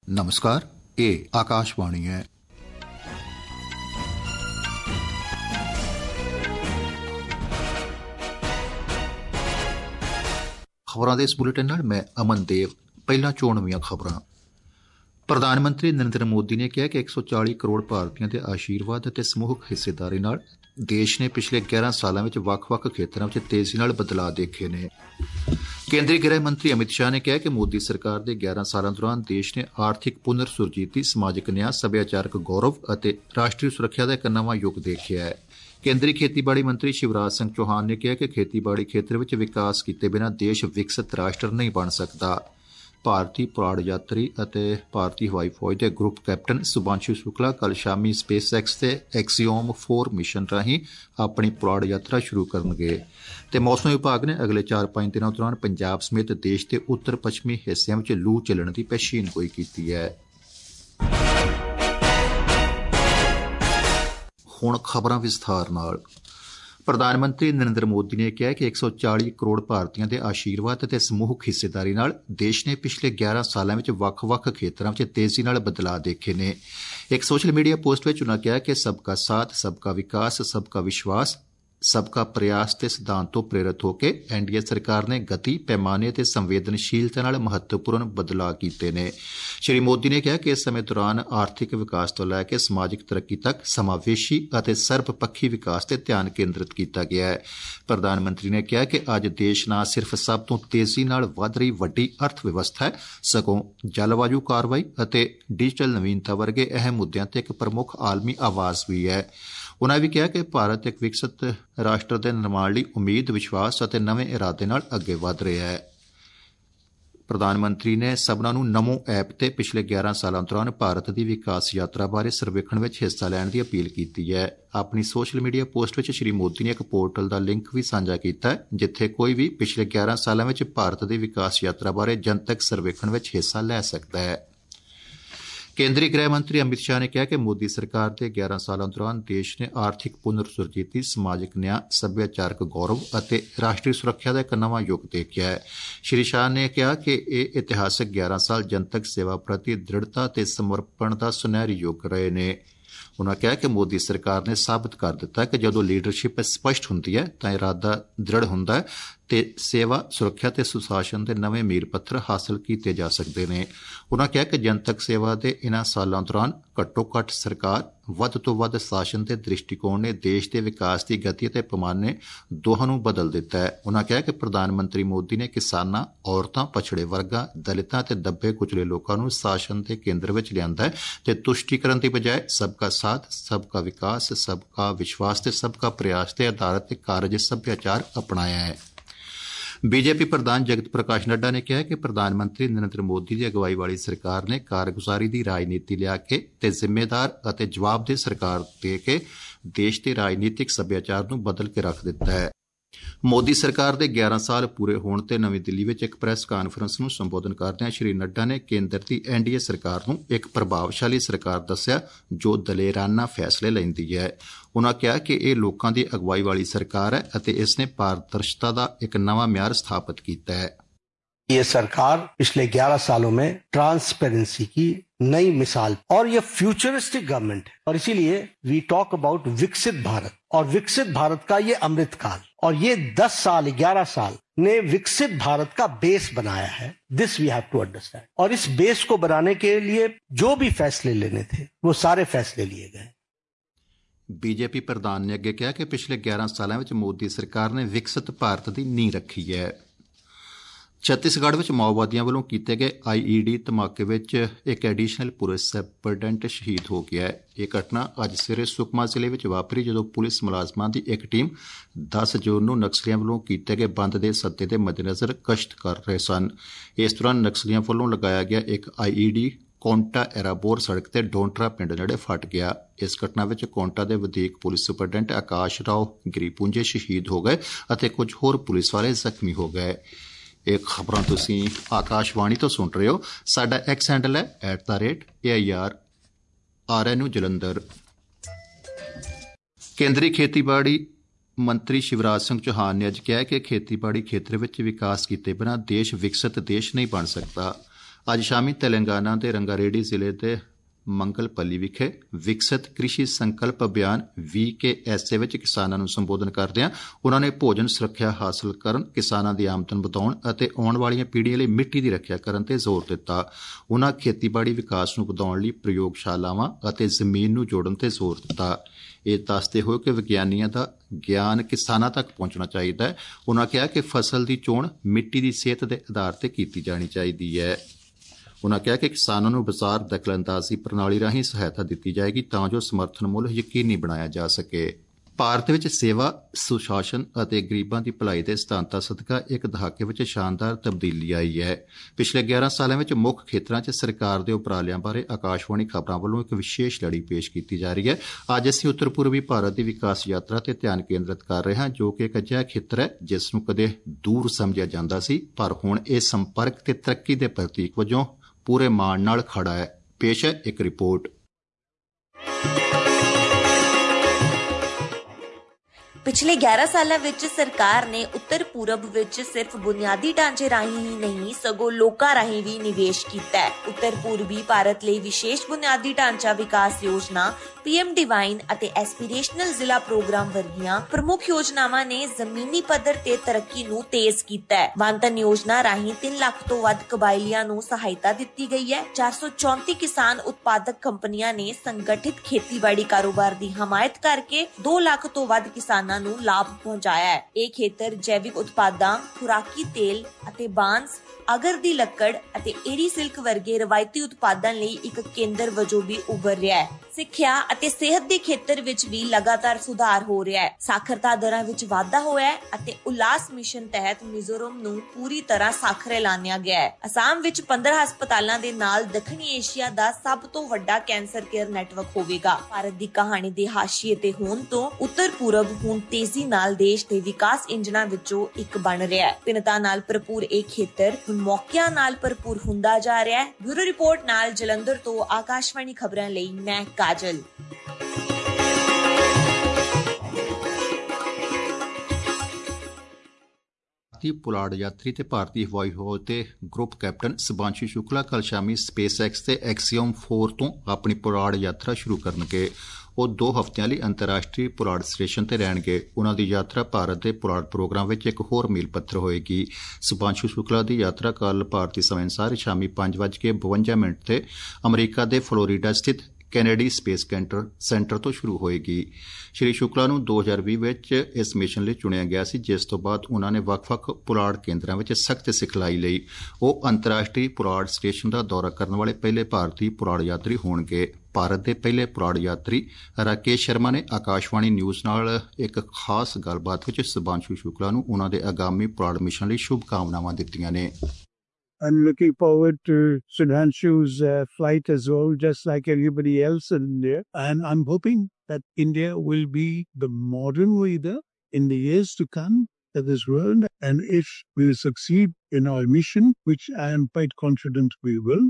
नमस्कार, ये आकाशवाणी है। खबरों के इस बुलेटिन नाल मैं अमन देव। पहला चोणवीं खबरां। प्रधानमंत्री नरेंद्र मोदी ने कहा कि 140 करोड़ भारतीयों के आशीर्वाद और समूहक हिस्सेदारी नाल देश ने पिछले 11 सालों में ਵੱਖ-ਵੱਖ खेत्रों में तेजी नाल बदलाव देखे ने। केंद्रीय गृह मंत्री अमित शाह ने कहा कि मोदी सरकार के 11 सालों दौरान देश ने आर्थिक पुनर सुरजीती, समाजिक न्याय, सभ्याचारक गौरव और राष्ट्रीय सुरक्षा का एक नवा युग देखा है। केंद्रीय खेतीबाड़ी मंत्री शिवराज सिंह चौहान ने कहा कि खेतीबाड़ी खेत्र में विकास किए बिना देश विकसित राष्ट्र नहीं बन सकता। भारतीय पुराड़ यात्री और भारतीय हवाई फौज के ग्रुप कैप्टन सुभांशु शुक्ला कल शामी स्पेसएक्स के एक्सियोम 4 मिशन राही अपनी पुराड़ यात्रा शुरू करेंगे। तो मौसम विभाग ने अगले 4-5 दिनों दौरान पंजाब समेत देश के उत्तर पश्चिमी हिस्सों में लू चलने की पेशीनगोई की है। हुण खबरां विस्तार नाल। प्रधानमंत्री नरेंद्र मोदी ने कहा कि 140 करोड़ भारतीयों के आशीर्वाद और समूहक हिस्सेदारी नाल देश ने पिछले 11 सालों में ਵੱਖ-ਵੱਖ खेत्रों में तेजी नाल बदलाव देखे ने। एक सोशल मीडिया पोस्ट में उन्होंने कहा कि सबका साथ, सबका विकास, सबका विश्वास, सबका प्रयास के सिद्धांत तो प्रेरित होकर एनडीए सरकार ने गति, पैमाने ते संवेदनशीलता नाल महत्वपूर्ण बदलाव किए ने। श्री मोदी ने कहा कि इस समय दौरान आर्थिक विकास तो लैके समाजिक तरक्की तक समावेशी और सर्वपक्षी विकास ते ध्यान केंद्रित किया गया है। प्रधानमंत्री ने कहा कि अज देश न सिर्फ सब तो तेजी नाल वध रही वड्डी अर्थव्यवस्था है, सगों जलवायु कार्रवाई और डिजिटल नवीनता वर्गे अहम मुद्दों ते एक प्रमुख आलमी आवाज भी है। उन्होंने भी कहा कि भारत एक विकसित राष्ट्र के निर्माण लई उम्मीद, विश्वास और नवे इरादे नाल अगे वध रहा है। प्रधानमंत्री ने सबना नूं नमो ऐप ते पिछले 11 सालों दौरान भारत की विकास यात्रा बारे सर्वेखण में हिस्सा लैण की अपील की है। अपनी सोशल मीडिया पोस्ट में श्री मोदी ने एक पोर्टल का लिंक भी साझा किया है जिथे कोई भी पिछले 11 सालों में भारत की विकास यात्रा बारे जनतक सर्वेखण में हिस्सा लै सकता है। केंद्रीय गृह मंत्री अमित शाह ने कहा कि मोदी सरकार के 11 सालों दौरान देश ने आर्थिक पुनर्सुरजीती, समाजिक न्याय, सभ्याचारक गौरव और राष्ट्रीय सुरक्षा का एक नवा युग देखा है। श्री शाह ने कहा कि यह इतिहासक 11 साल जनतक सेवा प्रति दृढ़ता ते समर्पण का सुनहरी युग रहे ने। उन्होंने कहा कि मोदी सरकार ने साबित कर दिता कि जदों लीडरशिप स्पष्ट होंदी है तो इरादा दृढ़ होंदा है ते सेवा, सुरक्षा ते सुशासन के नवे मील पत्थर हासिल किए जा सकते हैं। उन्होंने कहा कि जनतक सेवा के इन्हां सालों दौरान घट्टो घट्ट सरकार, वध तो वध शासन के दृष्टिकोण ने देश के विकास की गति ते पैमाने दोहां नूं बदल दिता है। उन्होंने कहा कि प्रधानमंत्री मोदी ने किसानां, औरतां, पछड़े वर्गां, दलितां ते दबे कुचले लोकां नूं शासन के केंद्र विच लिआंदा है ते तुष्टिकरण की बजाय सबका साथ, सबका विकास, सबका विश्वास ते सबका प्रयास के आधारित कार्य सभ्याचार अपनाया है। बीजेपी प्रधान जगत प्रकाश नड्डा ने कहा कि प्रधानमंत्री नरेंद्र मोदी की अगवाई वाली सरकार ने कारगुजारी की राजनीति लिया के जिम्मेदार और जवाबदेह सरकार दे के देश के राजनीतिक सभ्याचार नूं बदल के रख दिता है। मोदी सरकार के 11 साल पूरे होने ते नवी दिल्ली में एक प्रैस कानफ्रेंस नूं संबोधन करदे श्री नड्डा ने केंद्र की एनडीए सरकार नूं एक प्रभावशाली सरकार दस्सिया जो दलेराना फैसले लैंदी है। उन्होंने कहा कि यह लोगों की अगवाई वाली सरकार है और इसने पारदर्शिता का एक नवा म्यार स्थापित किया है। ये सरकार पिछले 11 सालों में ट्रांसपेरेंसी की नई मिसाल और ये फ्यूचरिस्टिक गवर्नमेंट है और इसीलिए वी टॉक अबाउट विकसित भारत और विकसित भारत का ये अमृत काल और ये 10 साल 11 साल ने विकसित भारत का बेस बनाया है। This we have to understand और इस बेस को बनाने के लिए जो भी फैसले लेने थे वो सारे फैसले लिए गए। बीजेपी प्रधान ने अगे कहा कि पिछले 11 सालों में मोदी सरकार ने विकसित भारत की नींह रखी है। छत्तीसगढ़ में माओवादियों वालों किए गए आईईडी धमाके में एक एडिशनल पुलिस सुपरडेंट शहीद हो गया है। यह घटना अज सवेरे सुकमा जिले में वापरी जदों पुलिस मुलाजमान की एक टीम 10 जून को नक्सलियों वालों किए गए बंद के सद्दे के मद्देनज़र गश्त कर रहे सन। इस दौरान नक्सलियों वालों लगाया गया एक आईईडी कोंटा एराबोर सड़क ते डोंटरा पिंड नेड़े फट गया। इस घटना में कोंटा के वधीक पुलिस सुपरडेंट आकाश राव गिरीपुंजे शहीद हो गए और कुछ होर पुलिस वाले जख्मी हो गए। एक खबरां तुसीं आकाशवाणी तो सुन रहे हो। साडा एक्स हैंडल है @AIR जलंधर। केंद्रीय खेतीबाड़ी मंत्री शिवराज सिंह चौहान ने अज कहा कि खेतीबाड़ी खेत्र में विकास किए बिना देश विकसित देश नहीं बन सकता। ਅੱਜ ਸ਼ਾਮੀ ਤੇਲੰਗਾਨਾ ਦੇ ਰੰਗਾਰੇਡੀ ਜ਼ਿਲ੍ਹੇ ਦੇ ਮੰਗਲਪੱਲੀ ਵਿਖੇ ਵਿਕਸਿਤ ਕ੍ਰਿਸ਼ੀ ਸੰਕਲਪ ਅਭਿਆਨ VKSA ਵਿੱਚ ਕਿਸਾਨਾਂ ਨੂੰ ਸੰਬੋਧਨ ਕਰਦਿਆਂ ਉਨ੍ਹਾਂ ਨੇ ਭੋਜਨ ਸੁਰੱਖਿਆ ਹਾਸਲ ਕਰਨ, ਕਿਸਾਨਾਂ ਦੀ ਆਮਦਨ ਵਧਾਉਣ ਅਤੇ ਆਉਣ ਵਾਲੀਆਂ ਪੀੜ੍ਹੀਆਂ ਲਈ ਮਿੱਟੀ ਦੀ ਰੱਖਿਆ ਕਰਨ ਤੇ ਜ਼ੋਰ ਦਿੱਤਾ। ਉਨ੍ਹਾਂ ਖੇਤੀਬਾੜੀ ਵਿਕਾਸ ਨੂੰ ਵਧਾਉਣ ਲਈ ਪ੍ਰਯੋਗਸ਼ਾਲਾਵਾਂ ਅਤੇ ਜ਼ਮੀਨ ਨੂੰ ਜੋੜਨ ਤੇ ਜ਼ੋਰ ਦਿੱਤਾ। ਇਹ ਦੱਸਦੇ ਹੋਏ ਕਿ ਵਿਗਿਆਨੀਆਂ ਦਾ ਗਿਆਨ ਕਿਸਾਨਾਂ ਤੱਕ ਪਹੁੰਚਣਾ ਚਾਹੀਦਾ ਹੈ। ਉਨ੍ਹਾਂ ਕਿਹਾ ਕਿ ਫਸਲ ਦੀ ਚੋਣ ਮਿੱਟੀ ਦੀ ਸਿਹਤ ਦੇ ਆਧਾਰ ਤੇ ਕੀਤੀ ਜਾਣੀ ਚਾਹੀਦੀ ਹੈ। ਉਨ੍ਹਾਂ ਕਿਹਾ ਕਿ ਕਿਸਾਨਾਂ ਨੂੰ ਬਾਜ਼ਾਰ ਦਖਲਅੰਦਾਜ਼ੀ ਪ੍ਰਣਾਲੀ ਰਾਹੀਂ ਸਹਾਇਤਾ ਦਿੱਤੀ ਜਾਏਗੀ ਤਾਂ ਜੋ ਸਮਰਥਨ ਮੁੱਲ ਯਕੀਨੀ ਬਣਾਇਆ ਜਾ ਸਕੇ। ਭਾਰਤ ਵਿੱਚ ਸੇਵਾ, ਸੁਸ਼ਾਸਨ ਅਤੇ ਗਰੀਬਾਂ ਦੀ ਭਲਾਈ ਦੇ ਸਿਧਾਂਤਾਂ ਸਦਕਾ ਇੱਕ ਦਹਾਕੇ ਵਿੱਚ ਸ਼ਾਨਦਾਰ ਤਬਦੀਲੀ ਆਈ ਹੈ। ਪਿਛਲੇ 11 ਸਾਲਾਂ ਵਿੱਚ ਮੁੱਖ ਖੇਤਰਾਂ 'ਚ ਸਰਕਾਰ ਦੇ ਉਪਰਾਲਿਆਂ ਬਾਰੇ ਆਕਾਸ਼ਵਾਣੀ ਖਬਰਾਂ ਵੱਲੋਂ ਇੱਕ ਵਿਸ਼ੇਸ਼ ਲੜੀ ਪੇਸ਼ ਕੀਤੀ ਜਾ ਰਹੀ ਹੈ। ਅੱਜ ਅਸੀਂ ਉੱਤਰ ਪੂਰਬੀ ਭਾਰਤ ਦੀ ਵਿਕਾਸ ਯਾਤਰਾ ਤੇ ਧਿਆਨ ਕੇਂਦਰਿਤ ਕਰ ਰਹੇ ਹਾਂ, ਜੋ ਕਿ ਇੱਕ ਅਜਿਹਾ ਖੇਤਰ ਹੈ ਜਿਸ ਨੂੰ ਕਦੇ ਦੂਰ ਸਮਝਿਆ ਜਾਂਦਾ ਸੀ, ਪਰ ਹੁਣ ਇਹ ਸੰਪਰਕ ਤੇ ਤਰੱਕੀ ਦੇ ਪ੍ਰਤੀਕ ਵਜੋਂ ਪੂਰੇ ਮਾਣ ਨਾਲ ਖੜਾ ਹੈ। ਪੇਸ਼ ਹੈ ਇੱਕ ਰਿਪੋਰਟ। ਪਿਛਲੇ 11 ਸਾਲਾਂ ਵਿੱਚ ਸਰਕਾਰ ਨੇ ਉੱਤਰ ਪੂਰਬ ਵਿੱਚ ਸਿਰਫ ਬੁਨਿਆਦੀ ਢਾਂਚੇ ਰਾਹੀਂ ਹੀ ਨਹੀਂ ਸਗੋਂ ਲੋਕਾਂ ਰਾਹੀਂ ਵੀ ਨਿਵੇਸ਼ ਕੀਤਾ ਹੈ। ਉੱਤਰ ਪੂਰਬੀ ਭਾਰਤ ਲਈ ਵਿਸ਼ੇਸ਼ ਬੁਨਿਆਦੀ ਢਾਂਚਾ ਵਿਕਾਸ ਯੋਜਨਾ, PM ਡਿਵਾਈਨ ਅਤੇ ਐਸਪੀਰੇਸ਼ਨਲ ਜ਼ਿਲ੍ਹਾ ਪ੍ਰੋਗਰਾਮ ਵਰਗੀਆਂ ਪ੍ਰਮੁੱਖ ਯੋਜਨਾਵਾਂ ਨੇ ਜ਼ਮੀਨੀ ਪੱਧਰ ਤੇ ਤਰੱਕੀ ਨੂੰ ਤੇਜ਼ ਕੀਤਾ ਹੈ। ਵੰਤਨ ਯੋਜਨਾ ਰਾਹੀਂ 3 ਲੱਖ ਤੋਂ ਵੱਧ ਕਬਾਇਲੀਆਂ ਨੂੰ ਸਹਾਇਤਾ ਦਿੱਤੀ ਗਈ ਹੈ। 434 ਕਿਸਾਨ ਉਤਪਾਦਕ ਕੰਪਨੀਆਂ ਨੇ ਸੰਗਠਿਤ ਖੇਤੀਬਾੜੀ ਕਾਰੋਬਾਰ ਦੀ ਹਮਾਇਤ ਕਰਕੇ 2 ਲੱਖ ਤੋਂ ਵੱਧ ਕਿਸਾਨਾਂ ਨੂੰ ਲਾਭ ਪਹੁੰਚਾਇਆ ਹੈ। ਇਹ ਖੇਤਰ ਜੈਵਿਕ ਉਤਪਾਦਾਂ, ਖੁਰਾਕੀ ਤੇਲ ਅਤੇ ਬਾਂਸ, ਅਗਰ ਦੀ ਲੱਕੜ ਅਤੇ ਏਰੀ ਸਿਲਕ ਵਰਗੇ ਰਵਾਇਤੀ ਉਤਪਾਦਾਂ ਲਈ ਇੱਕ ਕੇਂਦਰ ਵਜੋਂ ਵੀ ਉੱਭਰ ਰਿਹਾ ਹੈ। ਸਿੱਖਿਆ ਅਤੇ ਸਿਹਤ ਦੇ ਖੇਤਰ ਵਿੱਚ ਵੀ ਲਗਾਤਾਰ ਸੁਧਾਰ ਹੋ ਰਿਹਾ ਹੈ। ਸਾਖਰਤਾ ਦਰਾਂ ਵਿੱਚ ਵਾਧਾ ਹੋਇਆ ਹੈ ਅਤੇ ਉਲਾਸ ਮਿਸ਼ਨ ਤਹਿਤ ਮਿਜ਼ੋਰਮ ਨੂੰ ਪੂਰੀ ਤਰ੍ਹਾਂ ਸਾਖਰ ਐਲਾਨਿਆ ਗਿਆ ਹੈ। ਅਸਾਮ ਵਿੱਚ 15 ਹਸਪਤਾਲਾਂ ਦੇ ਨਾਲ ਦੱਖਣੀ ਏਸ਼ੀਆ ਦਾ ਸਭ ਤੋਂ ਵੱਡਾ ਕੈਂਸਰ ਕੇਅਰ ਨੈਟਵਰਕ ਹੋਵੇਗਾ। ਭਾਰਤ ਦੀ ਕਹਾਣੀ ਦੇ ਹਾਸ਼ੀਏ ਤੇ ਹੋਣ ਤੋਂ ਉੱਤਰ ਪੂਰਬ ਹੁਣ ਤੇਜ਼ੀ ਨਾਲ ਦੇਸ਼ ਦੇ ਵਿਕਾਸ ਇੰਜਣਾਂ ਵਿੱਚੋਂ ਇੱਕ ਬਣ ਰਿਹਾ ਹੈ। ਭਿੰਨਤਾ ਨਾਲ ਭਰਪੂਰ ਇਹ ਖੇਤਰ ਮੌਕਿਆਂ ਨਾਲ ਭਰਪੂਰ ਹੁੰਦਾ ਜਾ ਰਿਹਾ ਹੈ। ਬਿਊਰੋ ਰਿਪੋਰਟ ਨਾਲ ਜਲੰਧਰ ਤੋਂ ਆਕਾਸ਼ਵਾਣੀ ਖਬਰਾਂ ਲਈ ਮੈਂ ਕਾਜਲ। ਭਾਰਤੀ ਪੁਲਾੜ ਯਾਤਰੀ ਤੇ ਭਾਰਤੀ ਹਵਾਈ ਫੌਜ ਦੇ ਗਰੁੱਪ ਕੈਪਟਨ ਸੁਭਾਂਸ਼ੂ ਸ਼ੁਕਲਾ ਕੱਲ੍ਹ ਸ਼ਾਮੀ SpaceX ਤੇ Axiom 4 ਤੋਂ ਆਪਣੀ ਪੁਲਾੜ ਯਾਤਰਾ ਸ਼ੁਰੂ ਕਰਨਗੇ। ਉਹ 2 ਹਫ਼ਤਿਆਂ ਲਈ ਅੰਤਰਰਾਸ਼ਟਰੀ ਪੁਲਾੜ ਸਟੇਸ਼ਨ ਤੇ ਰਹਿਣਗੇ। ਉਨ੍ਹਾਂ ਦੀ ਯਾਤਰਾ ਭਾਰਤ ਦੇ ਪੁਲਾੜ ਪ੍ਰੋਗਰਾਮ ਵਿੱਚ ਇੱਕ ਹੋਰ ਮੀਲ ਪੱਥਰ ਹੋਏਗੀ। ਸੁਭਾਂਸ਼ੂ ਸ਼ੁਕਲਾ ਦੀ ਯਾਤਰਾ ਕੱਲ੍ਹ ਭਾਰਤੀ ਸਮੇਂ ਅਨੁਸਾਰ ਸ਼ਾਮੀ 5:52 ਤੇ ਅਮਰੀਕਾ ਦੇ ਫਲੋਰੀਡਾ ਸਥਿਤ ਕੈਨੇਡੀ ਸਪੇਸ ਸੈਂਟਰ ਤੋਂ ਸ਼ੁਰੂ ਹੋਏਗੀ। ਸ਼੍ਰੀ ਸ਼ੁਕਲਾ ਨੂੰ 2020 ਵਿੱਚ ਇਸ ਮਿਸ਼ਨ ਲਈ ਚੁਣਿਆ ਗਿਆ ਸੀ, ਜਿਸ ਤੋਂ ਬਾਅਦ ਉਨ੍ਹਾਂ ਨੇ ਵੱਖ-ਵੱਖ ਪੁਲਾੜ ਕੇਂਦਰਾਂ ਵਿੱਚ ਸਖਤ ਸਿਖਲਾਈ ਲਈ। ਉਹ ਅੰਤਰਰਾਸ਼ਟਰੀ ਪੁਲਾੜ ਸਟੇਸ਼ਨ ਦਾ ਦੌਰਾ ਕਰਨ ਵਾਲੇ ਪਹਿਲੇ ਭਾਰਤੀ ਪੁਲਾੜ ਯਾਤਰੀ ਹੋਣਗੇ। ਭਾਰਤ ਦੇ ਪਹਿਲੇ ਪੁਲਾੜ ਯਾਤਰੀ ਰਾਕੇਸ਼ ਸ਼ਰਮਾ ਨੇ ਆਕਾਸ਼ਵਾਣੀ ਨਿਊਜ਼ ਨਾਲ ਇੱਕ ਖਾਸ ਗੱਲਬਾਤ ਵਿੱਚ ਸੁਭਾਂਸ਼ੂ ਸ਼ੁਕਲਾ ਨੂੰ ਉਨ੍ਹਾਂ ਦੇ ਆਗਾਮੀ ਪੁਲਾੜ ਮਿਸ਼ਨ ਲਈ ਸ਼ੁਭਕਾਮਨਾਵਾਂ ਦਿੱਤੀਆਂ ਨੇ। I'm looking forward to Sudhanshu's flight as well, just like everybody else in India. And I'm hoping that India will be the modern leader in the years to come of this world. And if we succeed in our mission, which I am quite confident we will.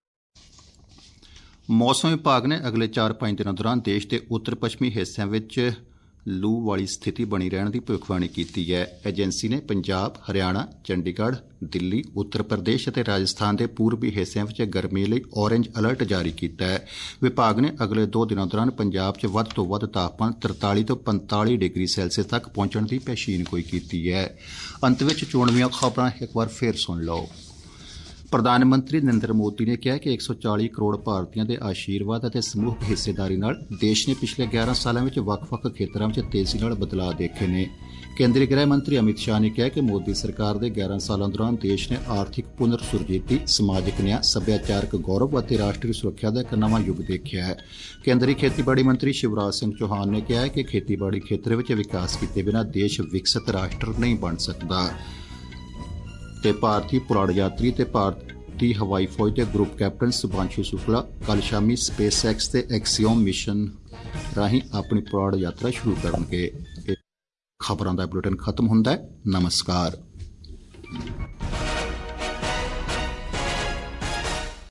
ਮੌਸਮ ਵਿਭਾਗ ਨੇ ਅਗਲੇ 4-5 ਦਿਨਾਂ ਦੌਰਾਨ ਦੇਸ਼ ਦੇ ਉੱਤਰ ਪੱਛਮੀ ਹਿੱਸਿਆਂ ਵਿੱਚ ਲੂ ਵਾਲੀ ਸਥਿਤੀ ਬਣੀ ਰਹਿਣ ਦੀ ਭਵਿੱਖਬਾਣੀ ਕੀਤੀ ਹੈ। ਏਜੰਸੀ ਨੇ ਪੰਜਾਬ, ਹਰਿਆਣਾ, ਚੰਡੀਗੜ੍ਹ, ਦਿੱਲੀ, ਉੱਤਰ ਪ੍ਰਦੇਸ਼ ਅਤੇ ਰਾਜਸਥਾਨ ਦੇ ਪੂਰਬੀ ਹਿੱਸਿਆਂ ਵਿੱਚ ਗਰਮੀ ਲਈ ਔਰੇਂਜ ਅਲਰਟ ਜਾਰੀ ਕੀਤਾ ਹੈ। ਵਿਭਾਗ ਨੇ ਅਗਲੇ 2 ਦਿਨਾਂ ਦੌਰਾਨ ਪੰਜਾਬ 'ਚ ਵੱਧ ਤੋਂ ਵੱਧ ਤਾਪਮਾਨ 43 ਤੋਂ 45 ਡਿਗਰੀ ਸੈਲਸੀਅਸ ਤੱਕ ਪਹੁੰਚਣ ਦੀ ਪੇਸ਼ੀਨਗੋਈ ਕੀਤੀ ਹੈ। ਅੰਤ ਵਿੱਚ ਚੋਣਵੀਆਂ ਖਬਰਾਂ ਇੱਕ ਵਾਰ ਫਿਰ ਸੁਣ ਲਓ। ਪ੍ਰਧਾਨ ਮੰਤਰੀ ਨਰਿੰਦਰ ਮੋਦੀ ਨੇ ਕਿਹਾ ਕਿ 140 ਕਰੋੜ ਭਾਰਤੀਆਂ ਦੇ ਆਸ਼ੀਰਵਾਦ ਅਤੇ ਸਮੂਹ ਹਿੱਸੇਦਾਰੀ ਨਾਲ ਦੇਸ਼ ਨੇ ਪਿਛਲੇ 11 ਸਾਲਾਂ ਵਿੱਚ ਵੱਖ-ਵੱਖ ਖੇਤਰਾਂ ਵਿੱਚ ਤੇਜ਼ੀ ਨਾਲ ਬਦਲਾਅ ਦੇਖੇ ਨੇ। ਕੇਂਦਰੀ ਗ੍ਰਹਿ ਮੰਤਰੀ ਅਮਿਤ ਸ਼ਾਹ ਨੇ ਕਿਹਾ ਕਿ ਮੋਦੀ ਸਰਕਾਰ ਦੇ 11 ਸਾਲਾਂ ਦੌਰਾਨ ਦੇਸ਼ ਨੇ ਆਰਥਿਕ ਪੁਨਰ ਸੁਰਜੀਤੀ, ਸਮਾਜਿਕ ਨਿਆਂ, ਸੱਭਿਆਚਾਰਕ ਗੌਰਵ ਅਤੇ ਰਾਸ਼ਟਰੀ ਸੁਰੱਖਿਆ ਦਾ ਇੱਕ ਨਵਾਂ ਯੁੱਗ ਦੇਖਿਆ ਹੈ। ਕੇਂਦਰੀ ਖੇਤੀਬਾੜੀ ਮੰਤਰੀ ਸ਼ਿਵਰਾਜ ਸਿੰਘ ਚੌਹਾਨ ਨੇ ਕਿਹਾ ਕਿ ਖੇਤੀਬਾੜੀ ਖੇਤਰ ਵਿੱਚ ਵਿਕਾਸ ਕੀਤੇ ਬਿਨਾਂ ਦੇਸ਼ ਵਿਕਸਿਤ ਰਾਸ਼ਟਰ ਨਹੀਂ ਬਣ ਸਕਦਾ। ਤੇ ਭਾਰਤੀ ਪੁਲਾੜ ਯਾਤਰੀ ਤੇ ਭਾਰਤੀ ਹਵਾਈ ਫੌਜ ਦੇ ਗਰੁੱਪ ਕੈਪਟਨ ਸੁਭਾਂਸ਼ੂ ਸ਼ੁਕਲਾ ਕੱਲ੍ਹ ਸ਼ਾਮੀ SpaceX ਤੇ Axiom ਮਿਸ਼ਨ ਰਾਹੀਂ ਆਪਣੀ ਪੁਲਾੜ ਯਾਤਰਾ ਸ਼ੁਰੂ ਕਰਨਗੇ। ਖਬਰਾਂ ਦਾ ਬੁਲੇਟਿਨ ਖਤਮ ਹੁੰਦਾ ਹੈ। ਨਮਸਕਾਰ।